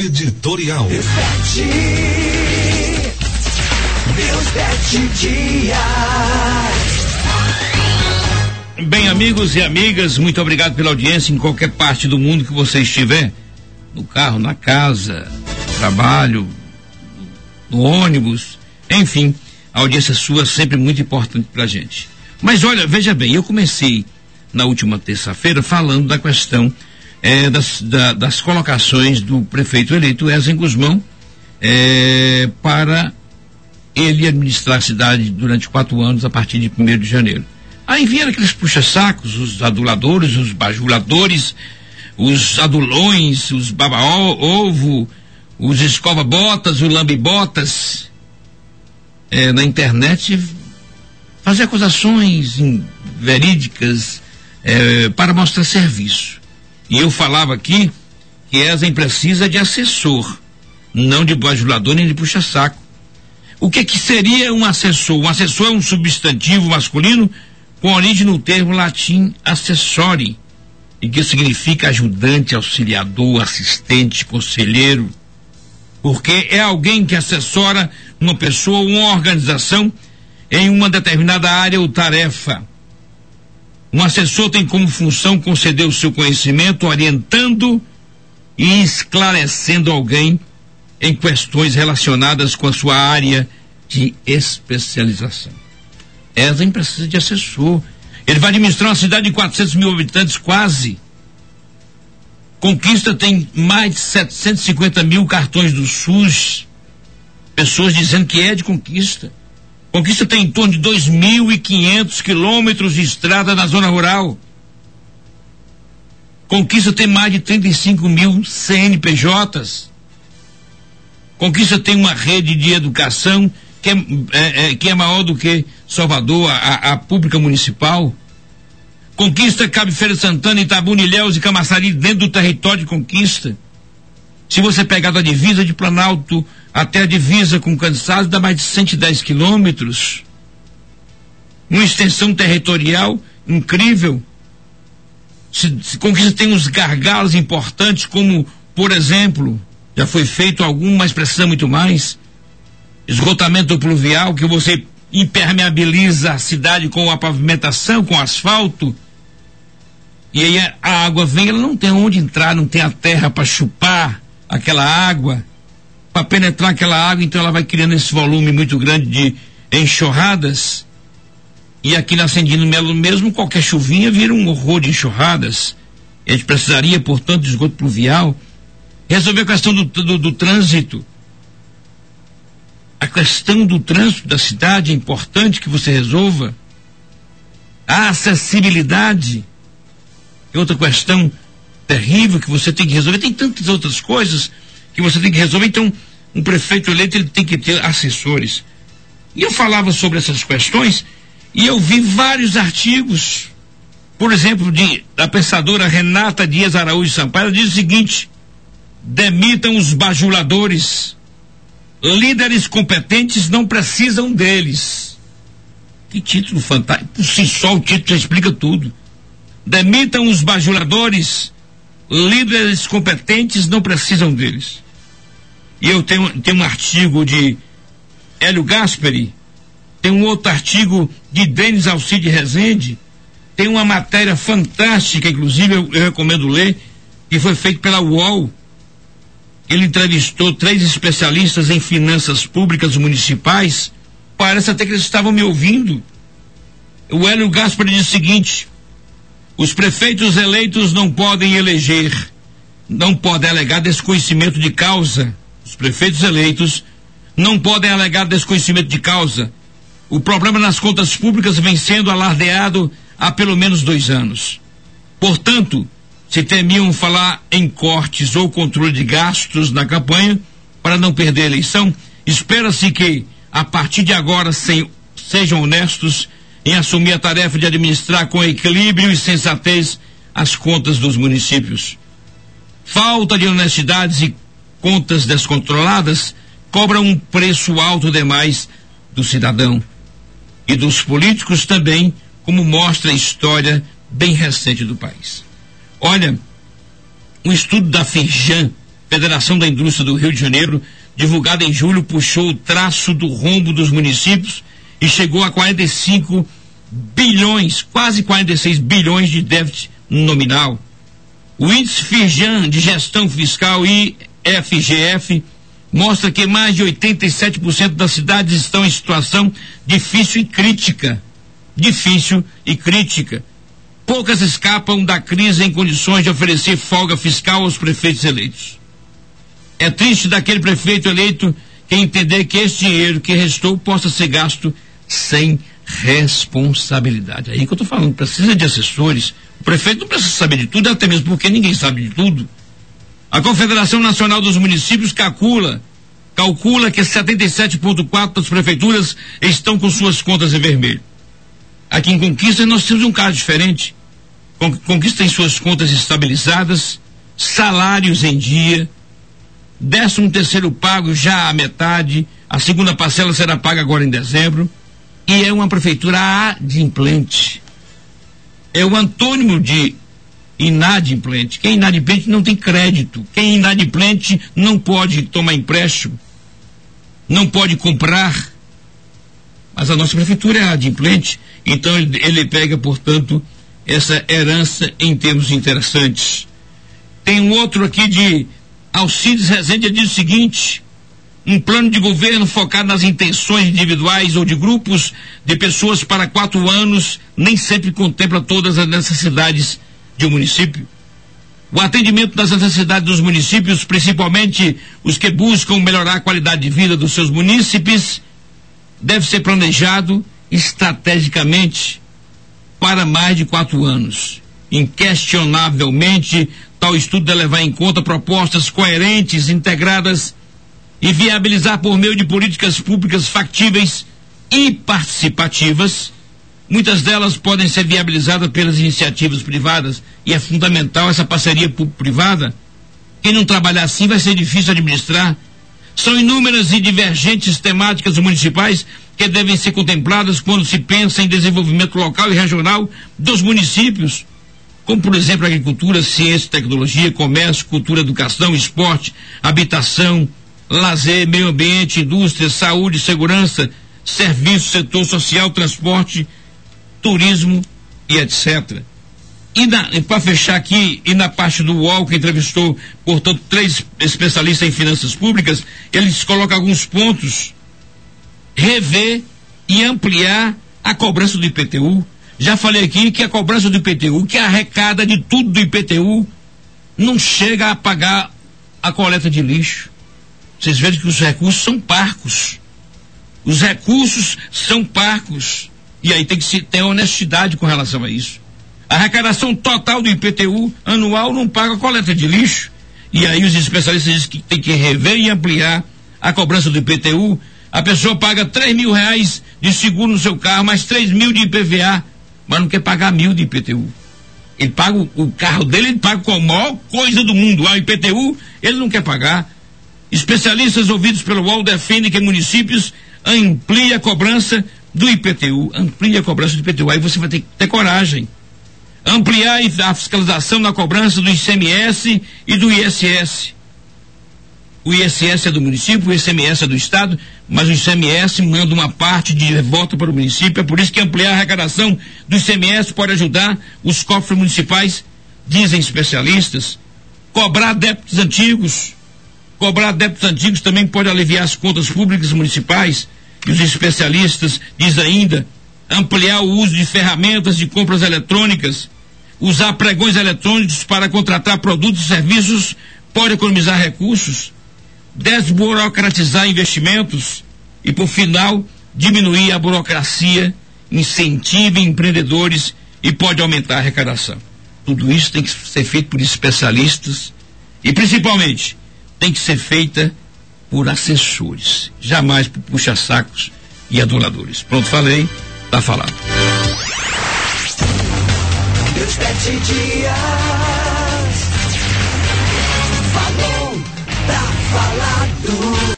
Editorial. Bem, amigos e amigas, muito obrigado pela audiência em qualquer parte do mundo que você estiver, no carro, na casa, no trabalho, no ônibus, enfim, a audiência sua é sempre muito importante pra gente. Mas olha, veja bem, eu comecei na última terça-feira falando da questão das colocações do prefeito eleito Wesley Guzmão para ele administrar a cidade durante 4 anos a partir de 1º de janeiro. Aí vieram aqueles puxa-sacos, os aduladores, os bajuladores, os adulões, os baba-ovo, os escova-botas, os lambe-botas, na internet, fazer acusações verídicas para mostrar serviço. E eu falava aqui que Wesley precisa de assessor, não de bajulador nem de puxa-saco. O que seria um assessor? Um assessor é um substantivo masculino com origem no termo latim assessore, e que significa ajudante, auxiliador, assistente, conselheiro, porque é alguém que assessora uma pessoa ou uma organização em uma determinada área ou tarefa. Um assessor tem como função conceder o seu conhecimento, orientando e esclarecendo alguém em questões relacionadas com a sua área de especialização. Wesley precisa de assessor. Ele vai administrar uma cidade de 400 mil habitantes, quase. Conquista tem mais de 750 mil cartões do SUS. Pessoas dizendo que é de Conquista. Conquista tem em torno de 2.500 quilômetros de estrada na zona rural. Conquista tem mais de 35 mil CNPJs. Conquista tem uma rede de educação que é maior do que Salvador, a pública municipal. Conquista cabe Feira de Santana, Itabuna, Ilhéus e Camaçari dentro do território de Conquista. Se você pegar da divisa de Planalto até a divisa com Cansaço, dá mais de 110 quilômetros. Uma extensão territorial incrível. Se Conquista tem uns gargalos importantes, como, por exemplo, já foi feito algum, mas precisa muito mais. Esgotamento pluvial, que você impermeabiliza a cidade com a pavimentação, com asfalto. E aí a água vem, ela não tem onde entrar, não tem a terra para chupar aquela água, para penetrar aquela água, então ela vai criando esse volume muito grande de enxurradas. E aqui na Ascendino Melo mesmo, qualquer chuvinha vira um horror de enxurradas. A gente precisaria, portanto, de esgoto pluvial. Resolver a questão do trânsito. A questão do trânsito da cidade é importante que você resolva. A acessibilidade é outra questão terrível que você tem que resolver. Tem tantas outras coisas que você tem que resolver. Então, um prefeito eleito, ele tem que ter assessores. E eu falava sobre essas questões e eu vi vários artigos. Por exemplo, da pensadora Renata Dias Araújo Sampaio, ela diz o seguinte: demitam os bajuladores. Líderes competentes não precisam deles. Que título fantástico. Por si só o título já explica tudo. Demitam os bajuladores. Líderes competentes não precisam deles. E eu tenho um artigo de Hélio Gasperi, tem um outro artigo de Denis Alcide Rezende, tem uma matéria fantástica, inclusive eu recomendo ler, que foi feita pela UOL. Ele entrevistou 3 especialistas em finanças públicas municipais. Parece até que eles estavam me ouvindo. O Hélio Gasperi diz o seguinte: os prefeitos eleitos não podem eleger, não podem alegar desconhecimento de causa. Os prefeitos eleitos não podem alegar desconhecimento de causa. O problema nas contas públicas vem sendo alardeado há pelo menos 2 anos. Portanto, se temiam falar em cortes ou controle de gastos na campanha para não perder a eleição, espera-se que, a partir de agora, sejam honestos em assumir a tarefa de administrar com equilíbrio e sensatez as contas dos municípios. Falta de honestidades e contas descontroladas cobram um preço alto demais do cidadão e dos políticos também, como mostra a história bem recente do país. Olha, um estudo da Firjan Federação da Indústria do Rio de Janeiro, divulgada em julho, puxou o traço do rombo dos municípios e chegou a 45 bilhões, quase 46 bilhões de déficit nominal. O índice Firjan de gestão fiscal, IFGF, mostra que mais de 87% das cidades estão em situação difícil e crítica. Poucas escapam da crise em condições de oferecer folga fiscal aos prefeitos eleitos. É triste daquele prefeito eleito que entender que esse dinheiro que restou possa ser gasto sem responsabilidade. Aí que eu estou falando, precisa de assessores. O prefeito não precisa saber de tudo, até mesmo porque ninguém sabe de tudo. A Confederação Nacional dos Municípios calcula que 77,4% das prefeituras estão com suas contas em vermelho. Aqui em Conquista nós temos um caso diferente. Conquista tem suas contas estabilizadas, salários em dia, 13º pago já à metade, a segunda parcela será paga agora em dezembro, e é uma prefeitura adimplente. É o antônimo de inadimplente. Quem é inadimplente não tem crédito. Quem é inadimplente não pode tomar empréstimo, não pode comprar. Mas a nossa prefeitura é adimplente, então ele pega, portanto, essa herança em termos interessantes. Tem um outro aqui de Alcides Rezende, diz o seguinte: um plano de governo focado nas intenções individuais ou de grupos de pessoas para 4 anos nem sempre contempla todas as necessidades de um município. O atendimento das necessidades dos municípios, principalmente os que buscam melhorar a qualidade de vida dos seus munícipes, deve ser planejado estrategicamente para mais de 4 anos. Inquestionavelmente, tal estudo deve levar em conta propostas coerentes, integradas e viabilizar por meio de políticas públicas factíveis e participativas. Muitas delas podem ser viabilizadas pelas iniciativas privadas e é fundamental essa parceria público-privada. Quem não trabalhar assim vai ser difícil administrar. São inúmeras e divergentes temáticas municipais que devem ser contempladas quando se pensa em desenvolvimento local e regional dos municípios, como, por exemplo, agricultura, ciência, tecnologia, comércio, cultura, educação, esporte, habitação, lazer, meio ambiente, indústria, saúde, segurança, serviço, setor social, transporte, turismo e etc. E para fechar aqui, e na parte do UOL, que entrevistou, portanto, 3 especialistas em finanças públicas, eles colocam alguns pontos: rever e ampliar a cobrança do IPTU. Já falei aqui que a cobrança do IPTU, que arrecada de tudo do IPTU, não chega a pagar a coleta de lixo. Vocês veem que os recursos são parcos. Os recursos são parcos. E aí tem que se ter honestidade com relação a isso. A arrecadação total do IPTU anual não paga a coleta de lixo. E aí os especialistas dizem que tem que rever e ampliar a cobrança do IPTU. A pessoa paga R$3.000 de seguro no seu carro, mais 3.000 de IPVA, mas não quer pagar 1.000 de IPTU. Ele paga o carro dele, ele paga com a maior coisa do mundo. O IPTU, ele não quer pagar. Especialistas ouvidos pelo UOL defendem que municípios ampliem a cobrança do IPTU. Amplie a cobrança do IPTU. Aí você vai ter que ter coragem. Ampliar a fiscalização na cobrança do ICMS e do ISS. O ISS é do município, o ICMS é do estado, mas o ICMS manda uma parte de volta para o município. É por isso que ampliar a arrecadação do ICMS pode ajudar os cofres municipais, dizem especialistas. Cobrar débitos antigos também pode aliviar as contas públicas municipais. E os especialistas dizem ainda: ampliar o uso de ferramentas de compras eletrônicas, usar pregões eletrônicos para contratar produtos e serviços pode economizar recursos, desburocratizar investimentos e, por final, diminuir a burocracia, incentiva empreendedores e pode aumentar a arrecadação. Tudo isso tem que ser feito por especialistas e, principalmente, tem que ser feita por assessores, jamais por puxa-sacos e aduladores. Pronto, falei, tá falado. Meus 7 dias falou, tá falado.